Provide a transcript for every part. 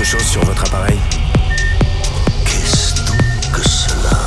chose sur votre appareil? Qu'est-ce donc que cela?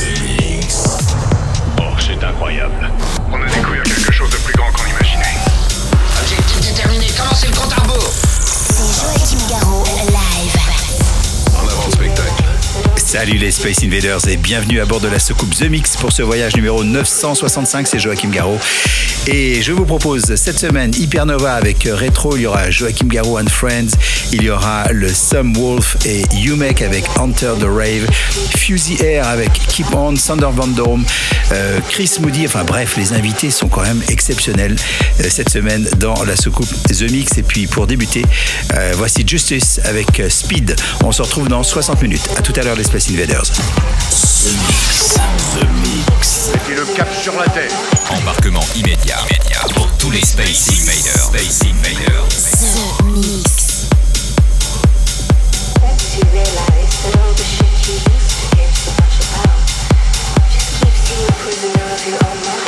Oh, c'est incroyable. On a découvert quelque chose de plus grand qu'on imaginait. Objectif déterminé, commencez le compte à rebours. C'est Joachim Garraud, live. En avant le spectacle. Salut les Space Invaders et bienvenue à bord de la soucoupe The Mix pour ce voyage numéro 965, c'est Joachim Garraud. Et je vous propose cette semaine Hypernova avec Retro, il y aura Joachim Garraud and Friends, il y aura le Some Wolf et Umek avec Enter the Rave, Fusy Air avec Keep On, Sander Van Dorm, Chris Moody, enfin bref, les invités sont quand même exceptionnels cette semaine dans la soucoupe The Mix. Et puis pour débuter, voici Justice avec Speed. On se retrouve dans 60 minutes. À tout à l'heure les Space Invaders. The Mix. The Mix. Mettez le cap sur la Terre. Embarquement immédiat pour tous les Space Invaders. The Mix. Once you realize that all the shit you used to care so much about just keeps you a prisoner of your own mind.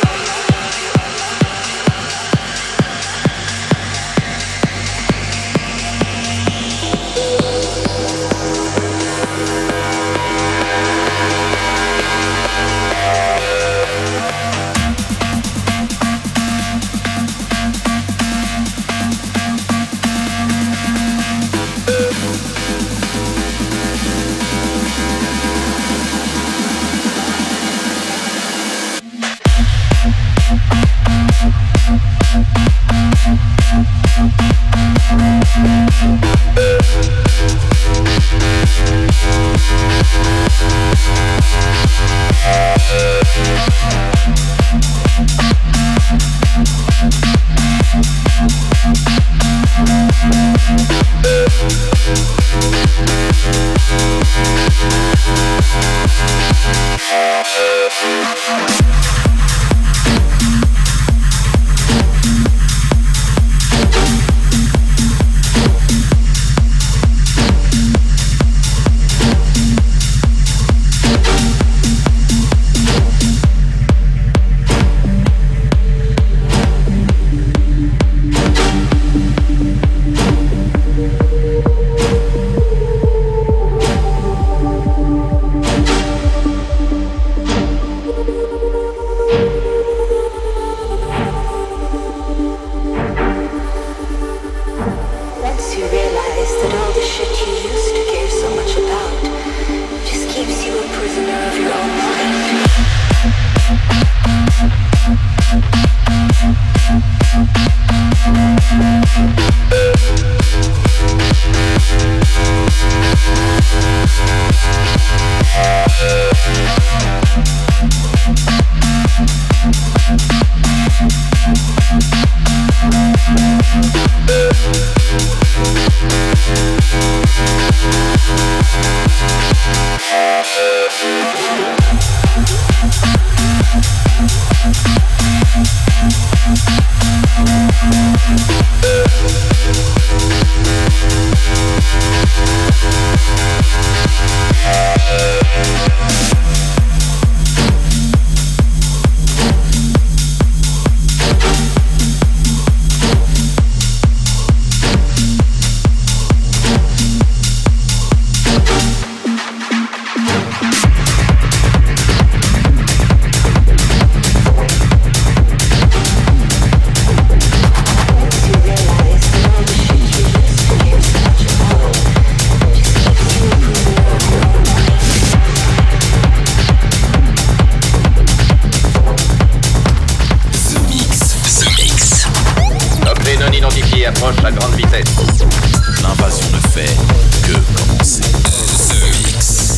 approche à grande vitesse. L'invasion ne fait que commencer. The Mix.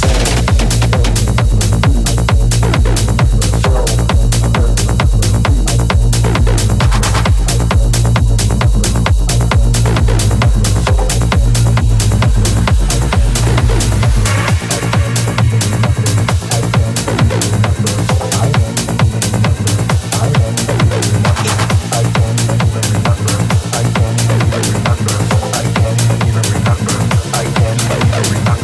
I can't even remember.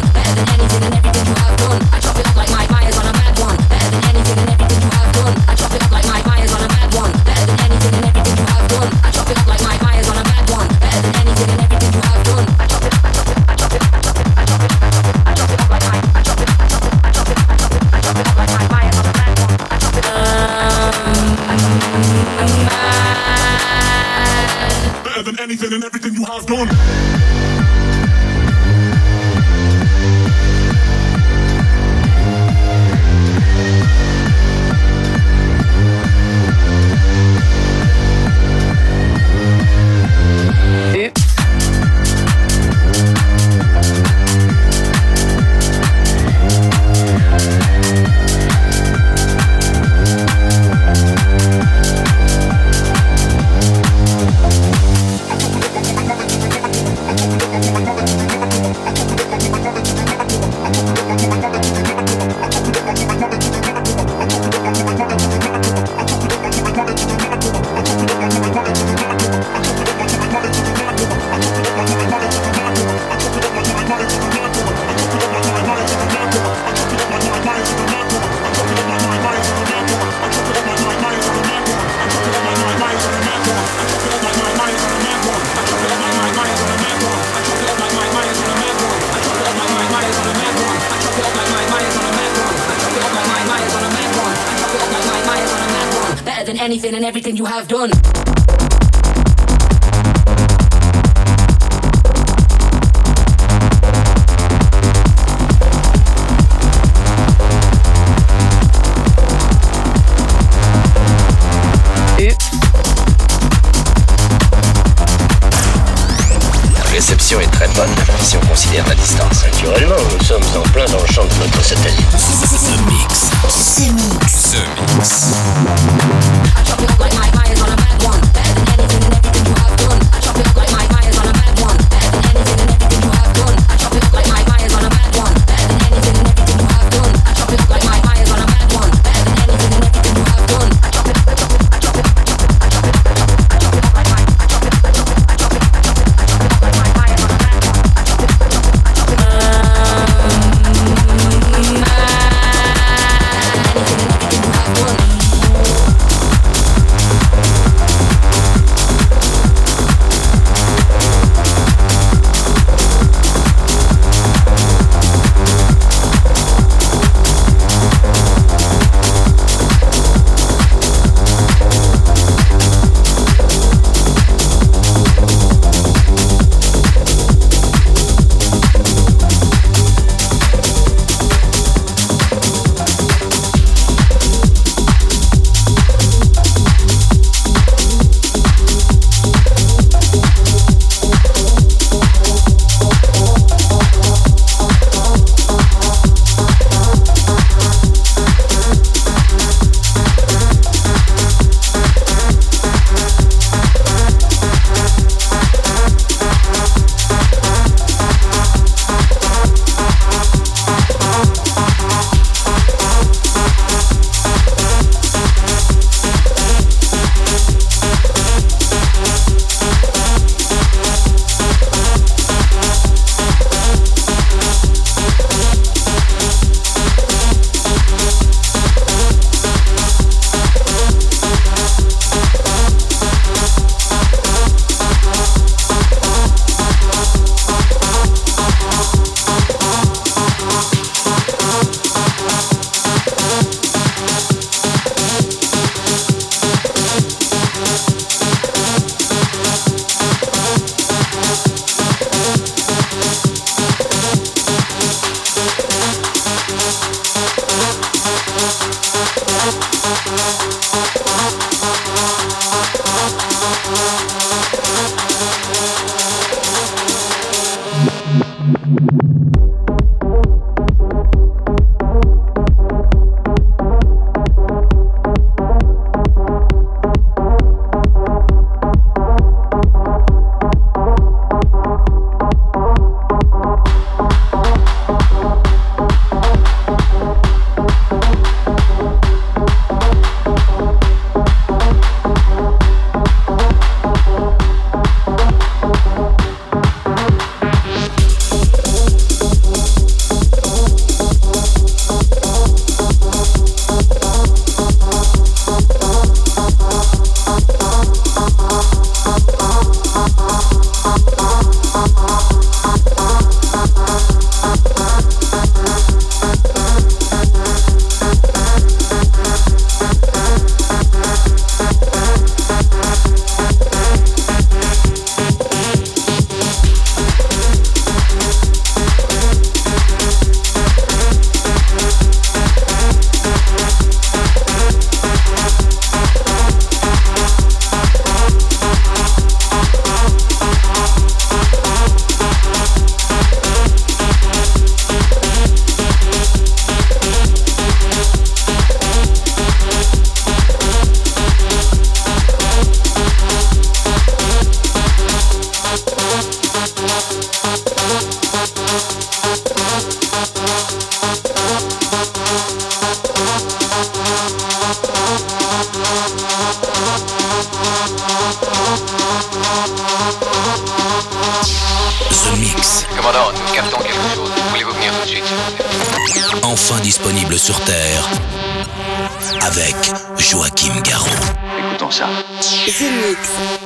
better than anything and everything you have done. Anything and everything you have done. La réception est très bonne si on considère la distance. Naturellement, nous sommes en plein dans le champ de notre satellite. The Mix. The Mix. The Mix. I chop it up like my eyes on a mad one. Better than anything and everything you have done. I chop it up like my eyes on a mad one. Better than anything and everything you have done. I chop it up like my eyes on a mad one. Better than anything and everything you have done. I chop it up like my eyes on a mad one. Better than anything and everything you have done. I chop it up like my eyes on a mad one. Commandant, nous captons quelque chose. Voulez-vous venir tout de suite, s'il vous plaît? Enfin disponible sur Terre avec Joachim Garraud. Écoutons ça. The Mix.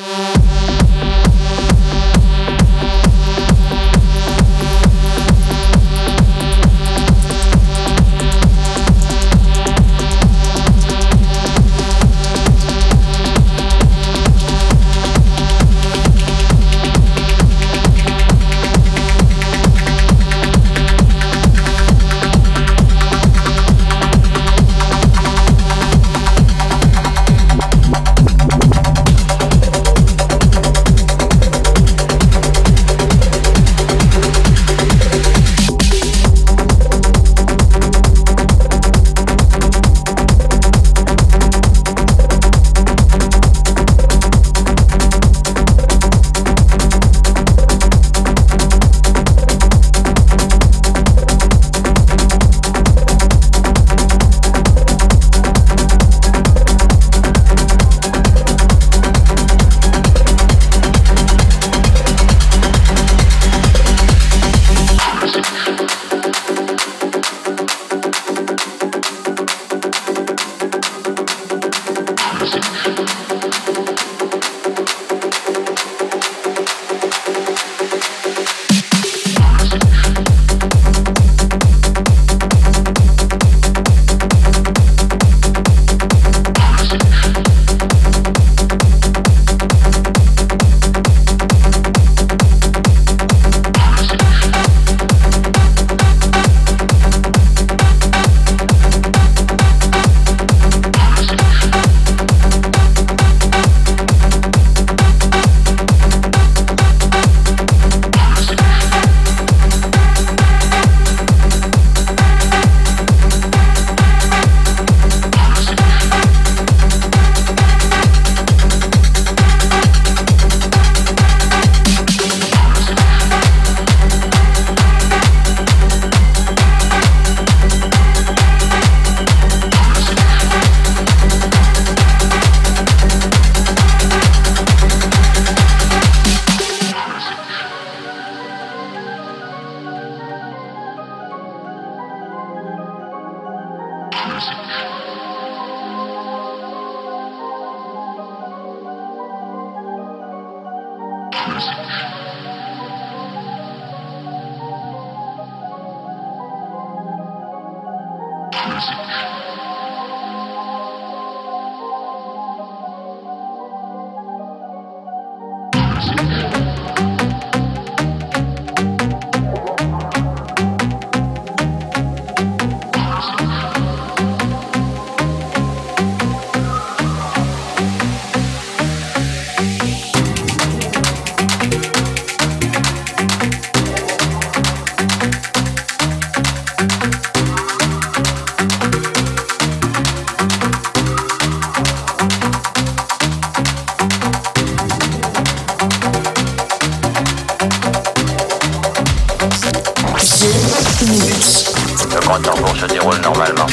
Le grand tambour se déroule normalement.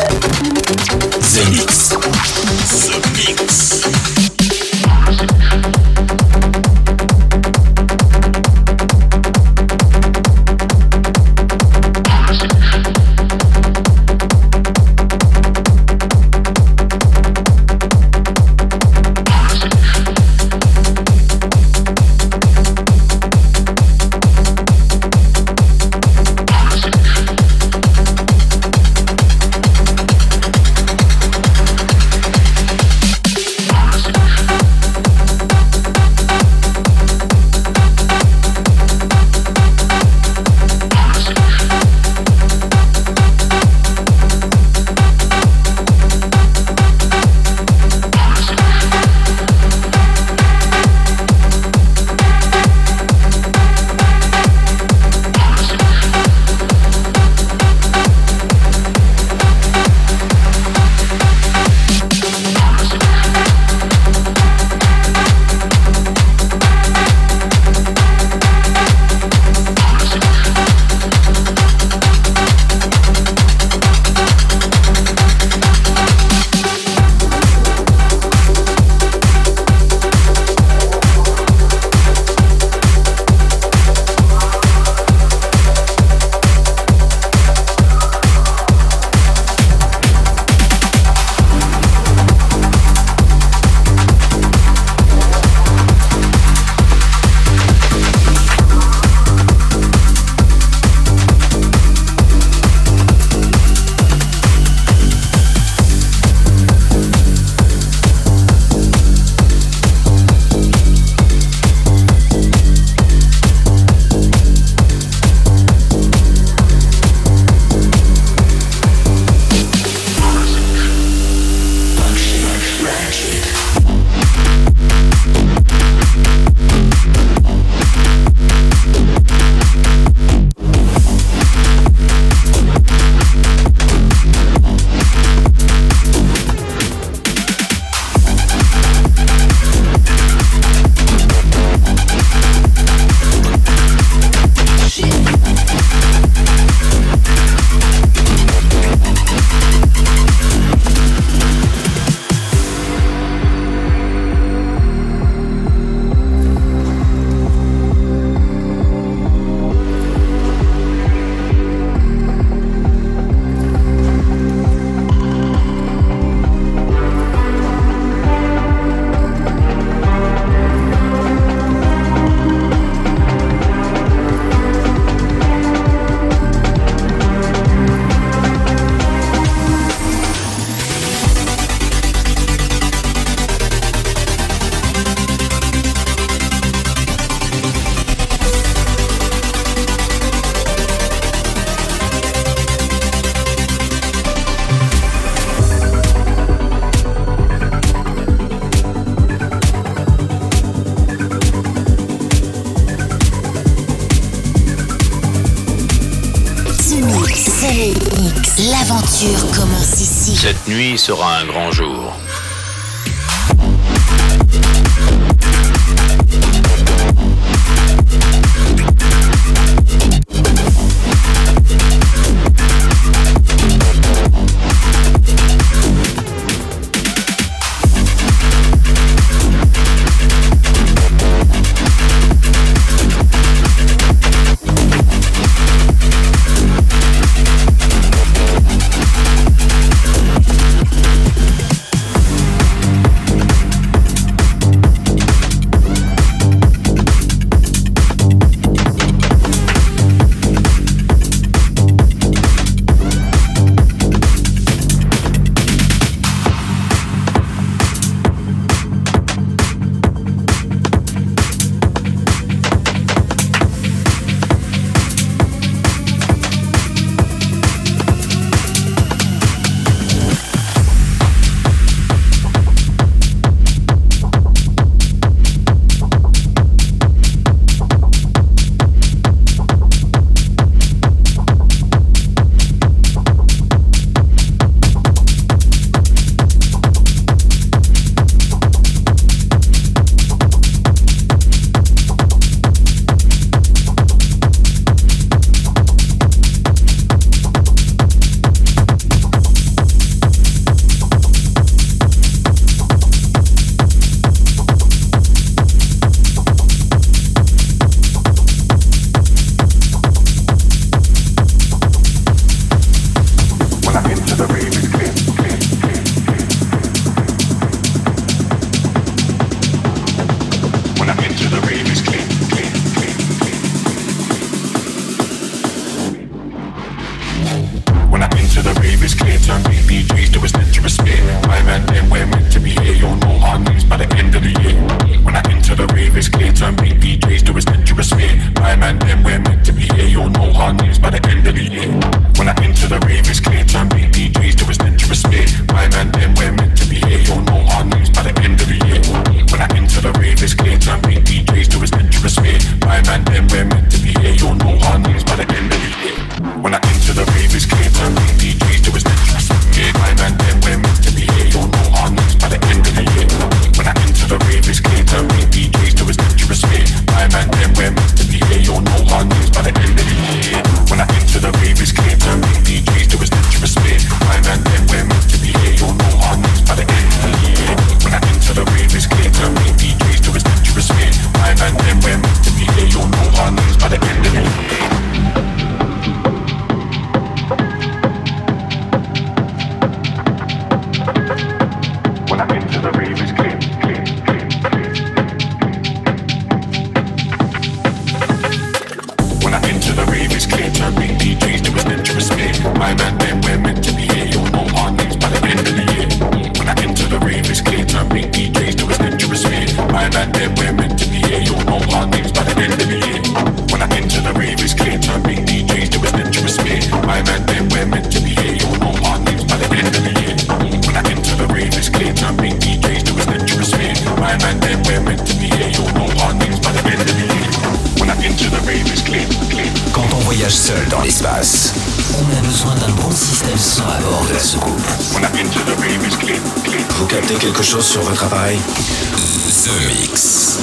The Mix. The Mix. L'aventure commence ici. Cette nuit sera un grand jour. Vous captez quelque chose sur votre appareil? The Mix.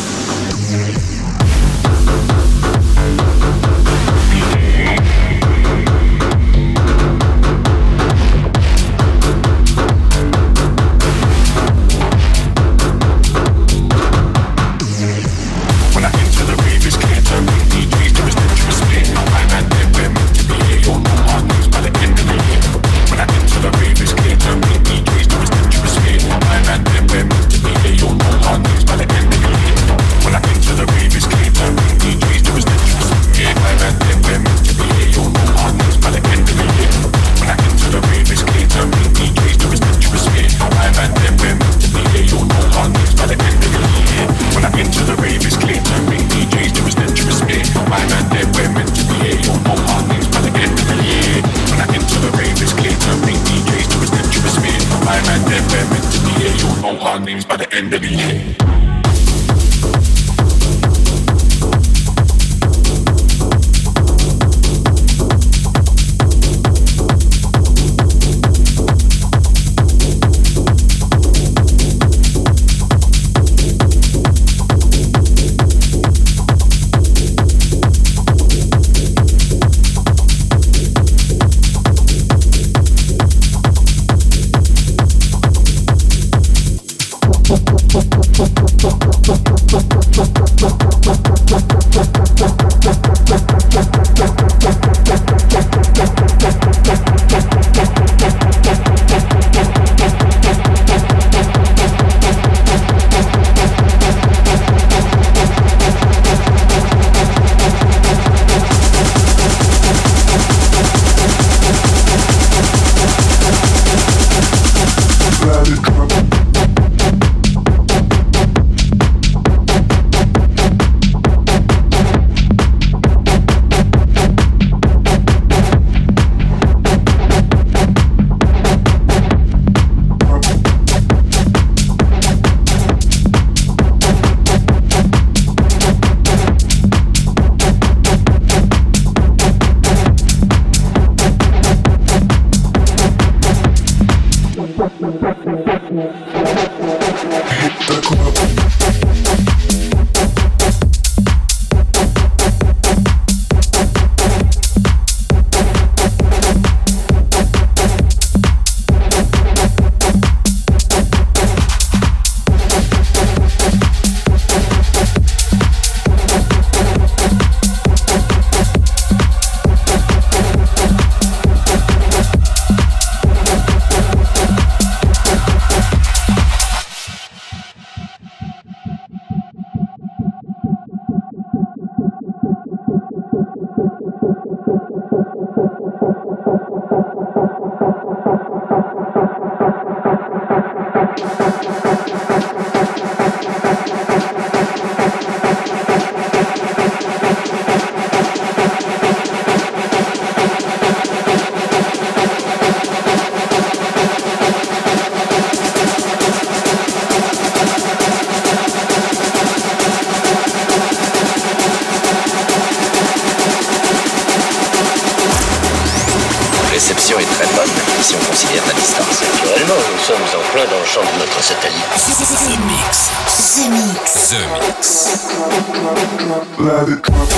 réception est très bonne, si on considère la distance. Naturellement, nous sommes en plein dans le champ de notre satellite. The Mix. The Mix. The Mix. Let it drop.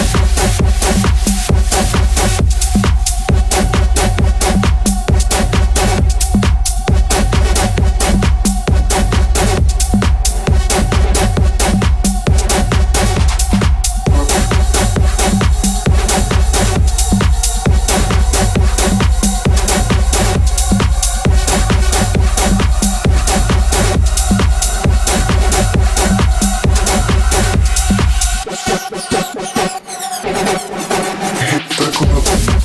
Hit the club.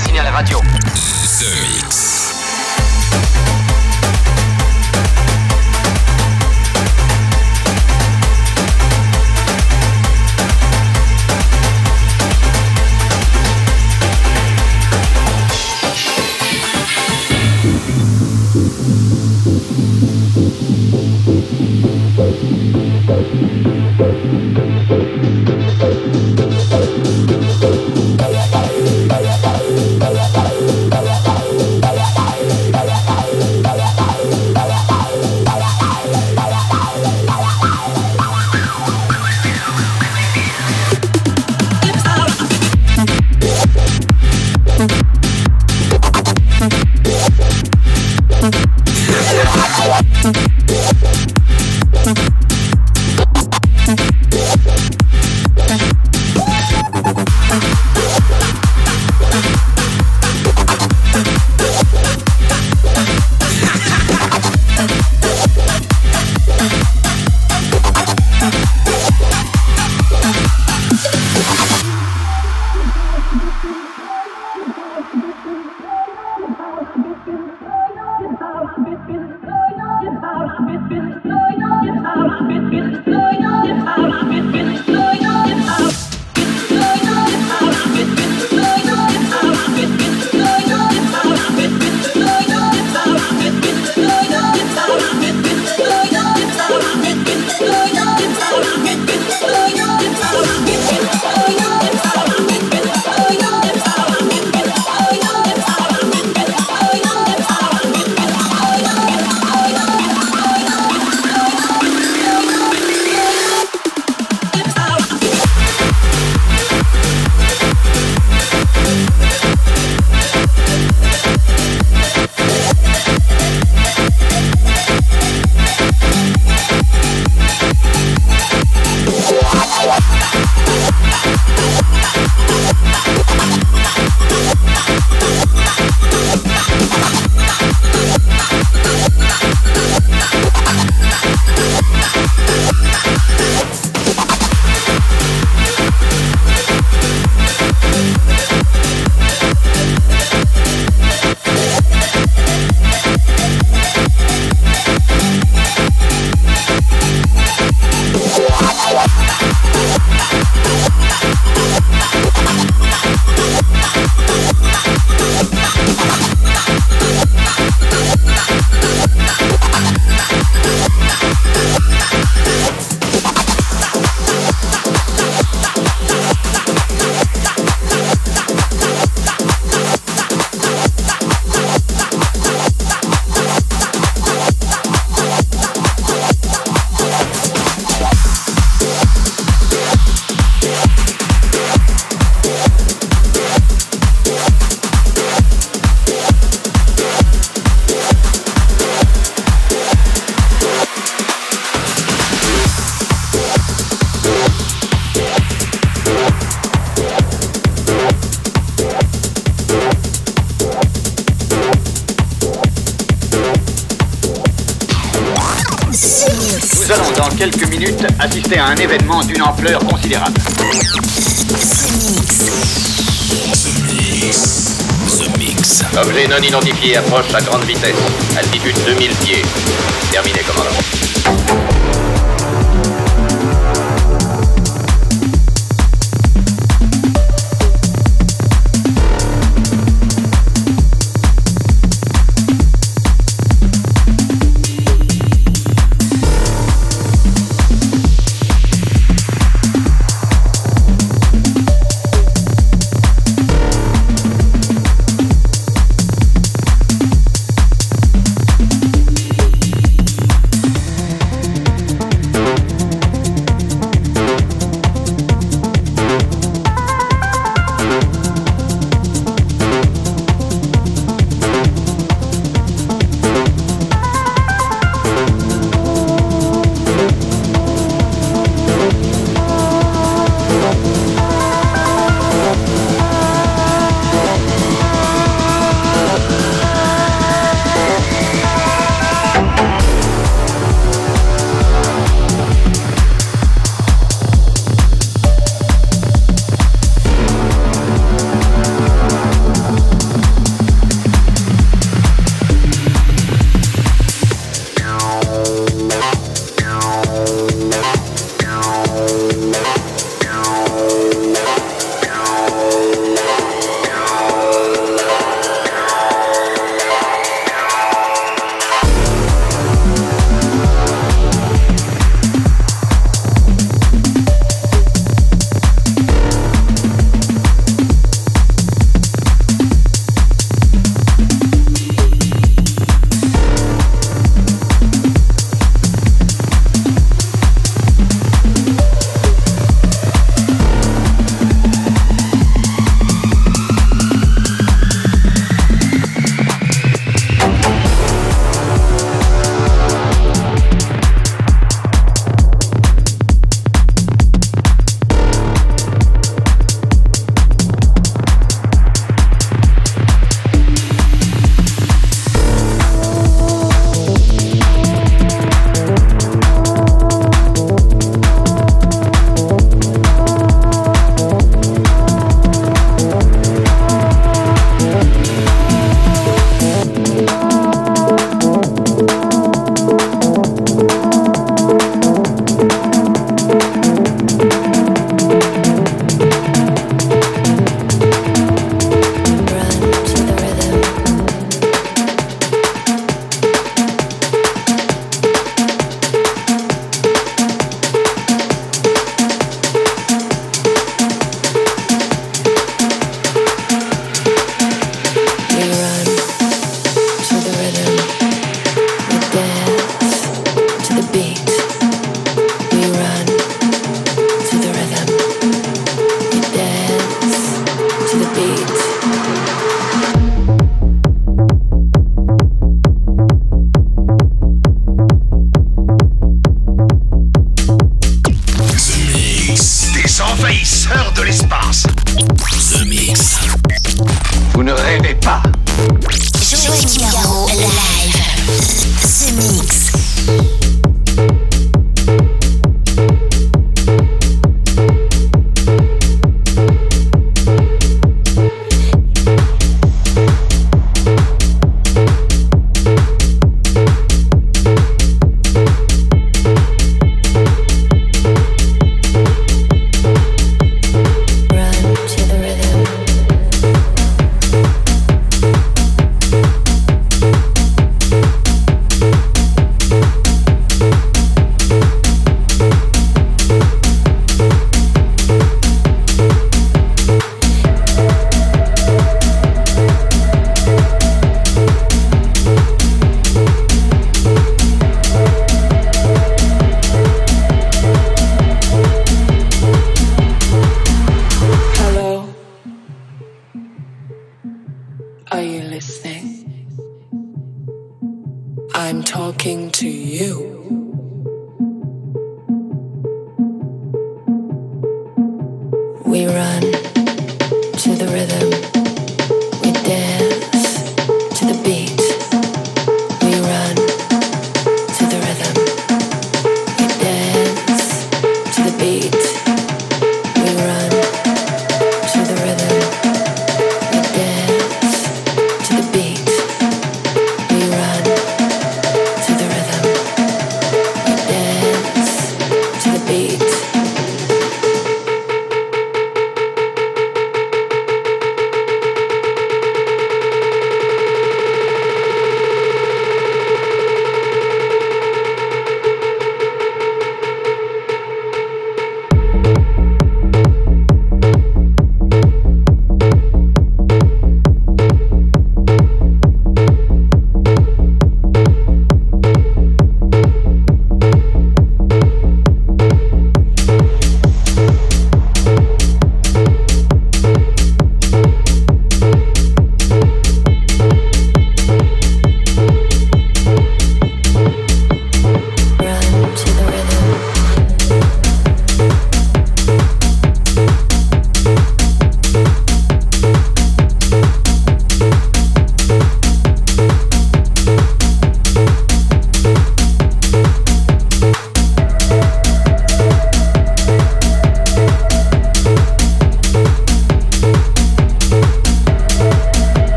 signal radio. The Mix. Nous allons dans quelques minutes assister à un événement d'une ampleur considérable. The Mix. Objet non identifié approche à grande vitesse. Altitude 2000 pieds. Terminé, commandant. bougez pas. Joachim Garraud, live. The Mix.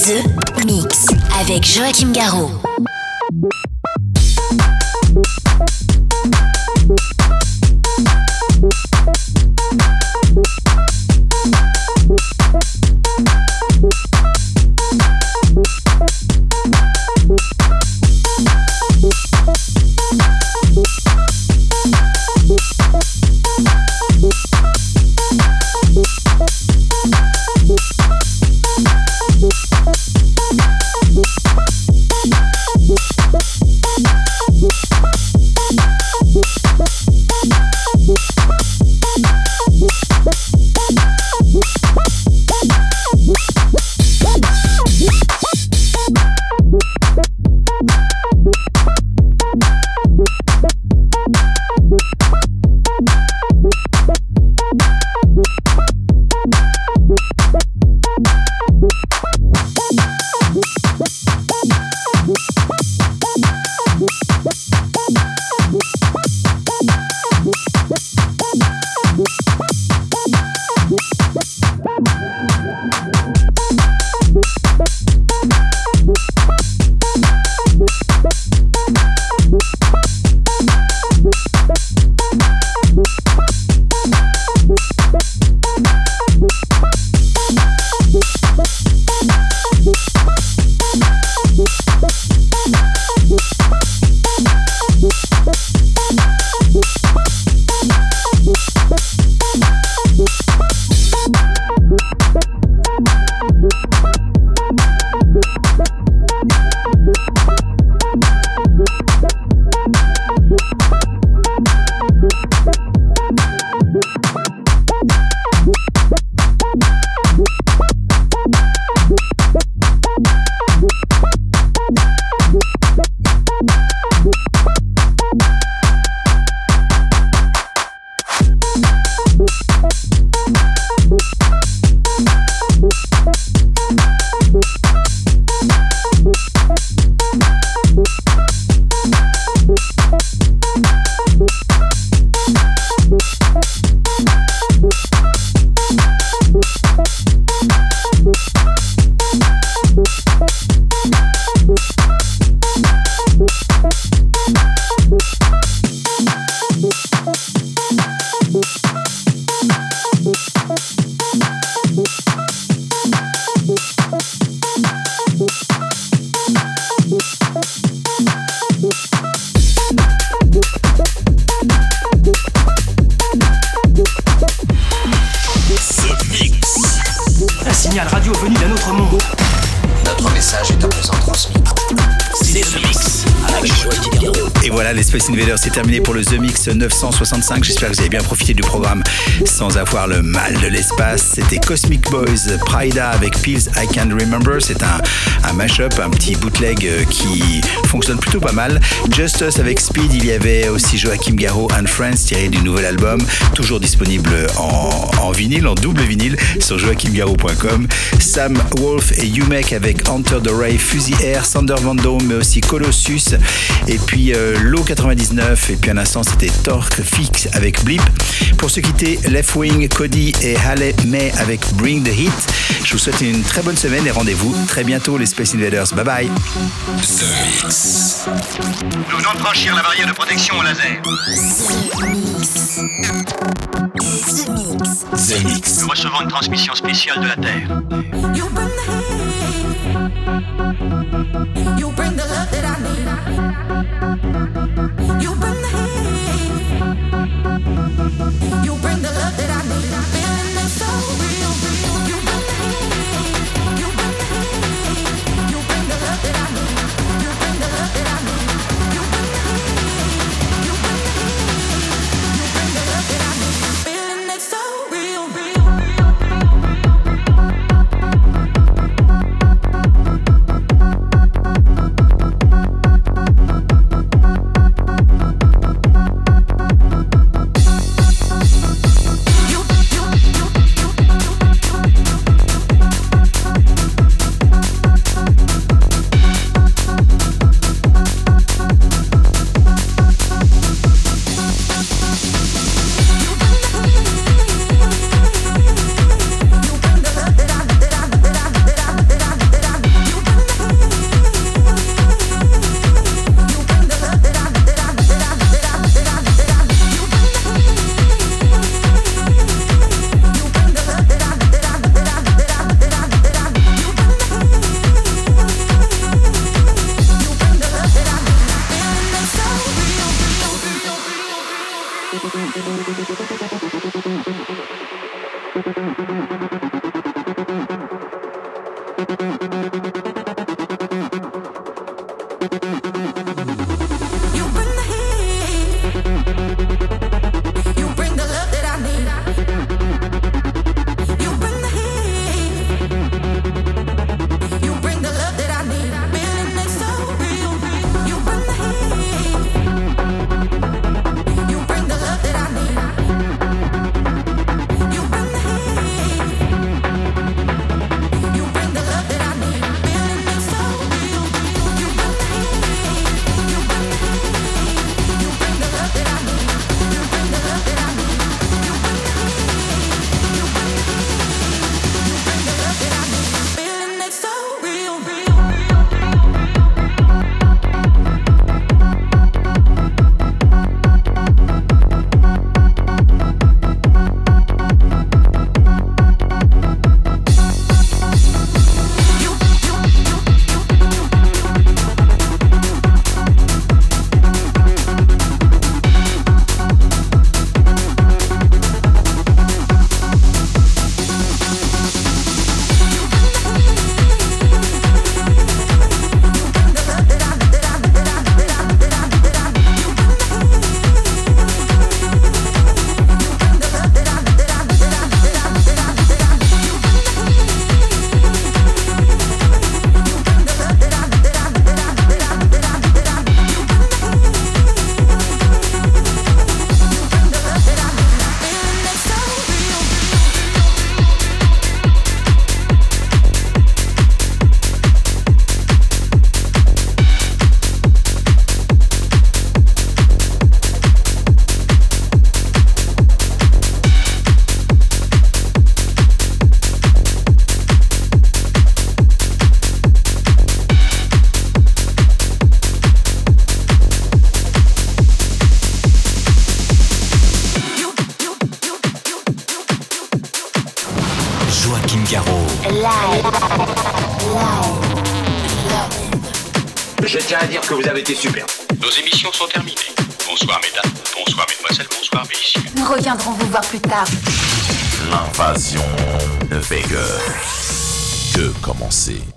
The Mix avec Joachim Garraud. Space Invaders, c'est terminé pour le The Mix 965. J'espère que vous avez bien profité du programme sans avoir le mal de l'espace. C'était Cosmic Boys, Prida avec Pills I Can Remember. C'est un mash-up, un petit bootleg qui fonctionne plutôt pas mal. Just Us avec Speed. Il y avait aussi Joachim Garraud and Friends tiré du nouvel album, toujours disponible en vinyle, en double vinyle sur joachimgarraud.com. Sam Wolf et Umek avec Enter the Ray, Fuzzy Air, Sander Van Dome, mais aussi Colossus. Et puis Low 99, et puis un instant c'était Torque Fix avec Blip. Pour se quitter, Left Wing, Cody et Halle May avec Bring the Heat. Je vous souhaite une très bonne semaine et rendez-vous très bientôt les Space Invaders. Bye bye. The Mix. Nous venons de franchir la barrière de protection au laser. The Mix. Nous recevons une transmission spéciale de la Terre. You bring the heat. You bring the love that I need. You bring the heat. You bring the love that I need. Feeling it so real. You bring the heat. You bring the heat. You bring the love that I need. You bring the love that I need. You bring the heat. You bring the heat. You bring the love that I need. Feeling it so real. Je tiens à dire que vous avez été super. Nos émissions sont terminées. Bonsoir mesdames, bonsoir mesdemoiselles, bonsoir messieurs. Nous reviendrons vous voir plus tard. L'invasion ne fait que commencer.